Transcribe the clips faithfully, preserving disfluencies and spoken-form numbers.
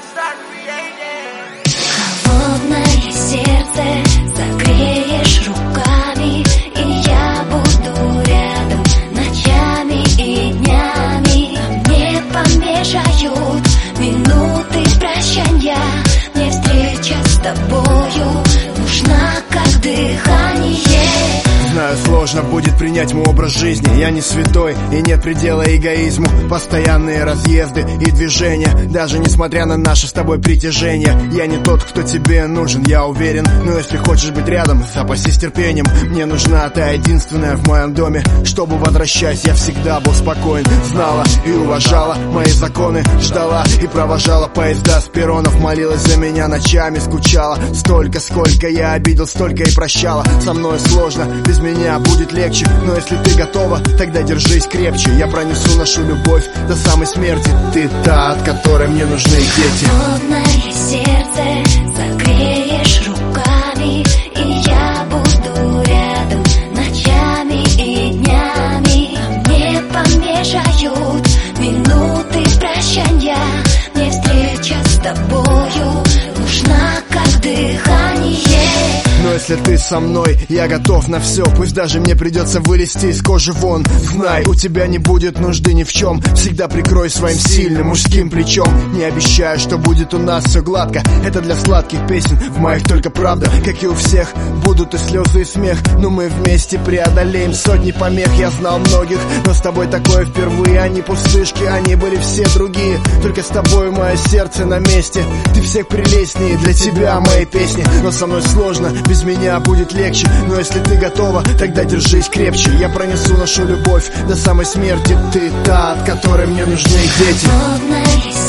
Холодное сердце согреешь руками, и я буду рядом ночами и днями. Мне помешают минуты прощания, мне встреча с тобою нужна как дыхание. Знаю, сложно будет принять мой образ жизни. Я не святой и нет предела эгоизму. Постоянные разъезды и движения, даже несмотря на наше с тобой притяжение. Я не тот, кто тебе нужен, я уверен. Но если хочешь быть рядом, запасись терпением. Мне нужна та единственная в моем доме, чтобы, возвращаясь, я всегда был спокоен. Знала и уважала мои законы, ждала и провожала поезда с перронов. Молилась за меня ночами, скучала. Столько, сколько я обидел, столько и прощала. Со мной сложно, без меня будет легче. Но если ты готова, тогда держись крепче. Я пронесу нашу любовь до самой смерти. Ты та, от которой мне нужны дети. Холодное сердце согреешь руками, и я буду рядом ночами и днями. Мне помешают минуты прощания, мне встреча с тобою нужна как дыхание. Но если ты со мной, я готов на все. Пусть даже мне придется вылезти из кожи вон. Знай, у тебя не будет нужды ни в чем. Всегда прикрой своим сильным мужским плечом. Не обещаю, что будет у нас все гладко. Это для сладких песен, в моих только правда. Как и у всех, будут и слезы, и смех. Но мы вместе преодолеем сотни помех. Я знал многих, но с тобой такое впервые. Они пустышки, они были все другие. Только с тобой мое сердце на месте. Ты всех прелестнее, для тебя мои песни. Но со мной сложно, без меня будет легче. Но если ты готова, тогда держись крепче. Я пронесу нашу любовь до самой смерти. Ты та, от которой мне нужны дети. Холодное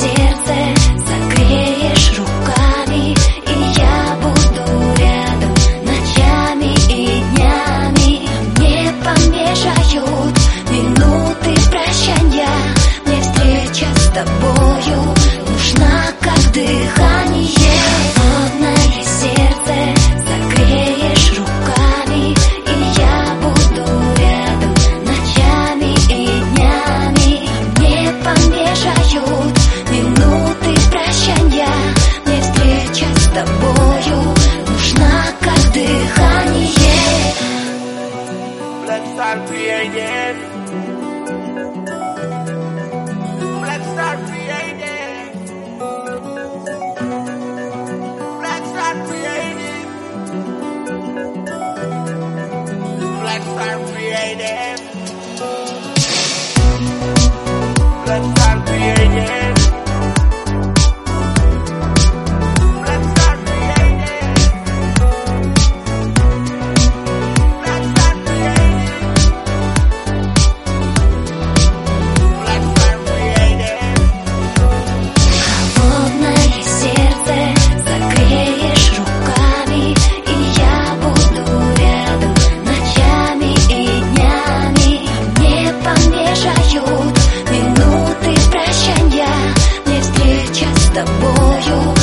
сердце согреешь руками, и я буду рядом ночами и днями. Мне помешают минуты прощания, мне встреча с тобою нужна как дыхание. Холодное сердце согреешь руками, и я буду рядом ночами и днями. Мне помешают минуты прощания, мне встреча с тобою нужна как дыхание. Let's start creating. Let's start creating. Let's start creating. Let's start creating. Let's start creating. Let's start creating. Let's start creating. Let's start creating. Холодное сердце согреешь руками, и я буду рядом ночами и днями. Мне помешают минуты прощания, мне встреча с тобою